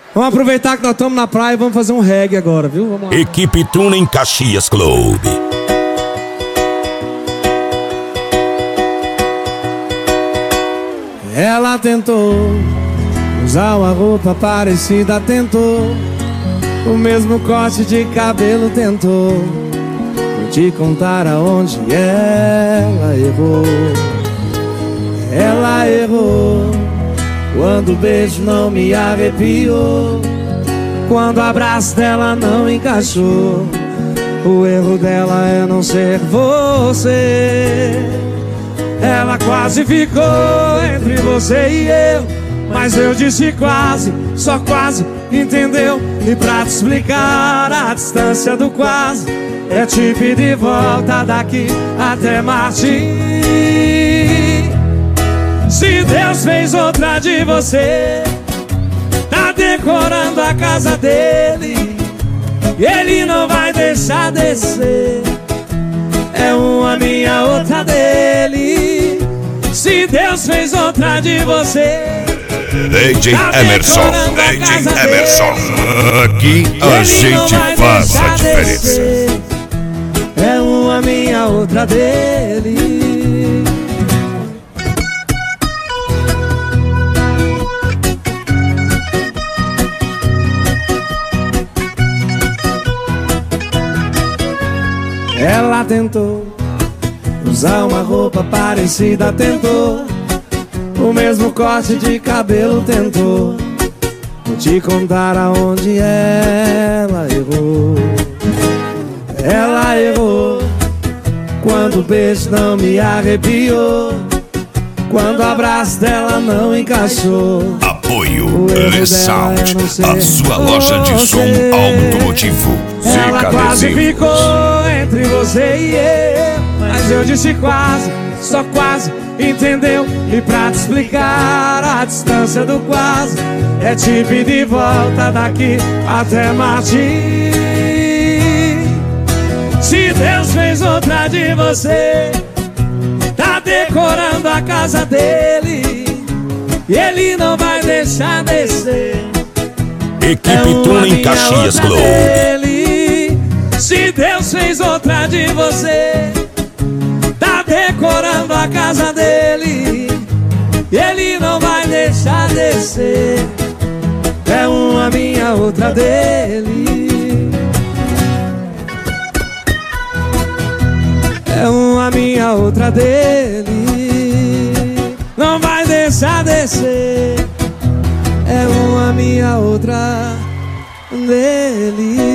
Vamos aproveitar que nós estamos na praia e vamos fazer um reggae agora, viu? Vamos lá. Equipe Tuning Caxias Club. Ela tentou usar uma roupa parecida, tentou o mesmo corte de cabelo, tentou. Vou te contar aonde ela errou. Ela errou quando o beijo não me arrepiou, quando o abraço dela não encaixou. O erro dela é não ser você. Ela quase ficou entre você e eu, mas eu disse quase, só quase, entendeu? E pra te explicar a distância do quase, é te pedir volta daqui até Marte. Se Deus fez outra de você, tá decorando a casa dele, e ele não vai deixar descer. É uma minha, outra dele. Se Deus fez outra de você, DJ Emerson, DJ Emerson. Aqui a gente faz a diferença. É uma minha, outra dele. Ela tentou usar uma roupa parecida, tentou o mesmo corte de cabelo, tentou. Vou te contar aonde ela errou. Ela errou quando o beijo não me arrepiou, quando o abraço dela não encaixou. Apoio Le Sound, a sua loja de som automotivo. Ela quase ficou entre você e eu, mas eu disse quase, só quase, entendeu? E pra te explicar a distância do quase, é te pedir volta daqui até Marte. Se Deus fez outra de você, tá decorando a casa dele, e ele não vai deixar descer. Equipe Tuning Caxias Club. Se Deus fez outra de você, tá decorando a casa dele, e ele não vai deixar descer. É uma minha, outra dele. É uma minha, outra dele. Não vai deixar descer. É uma minha, outra dele.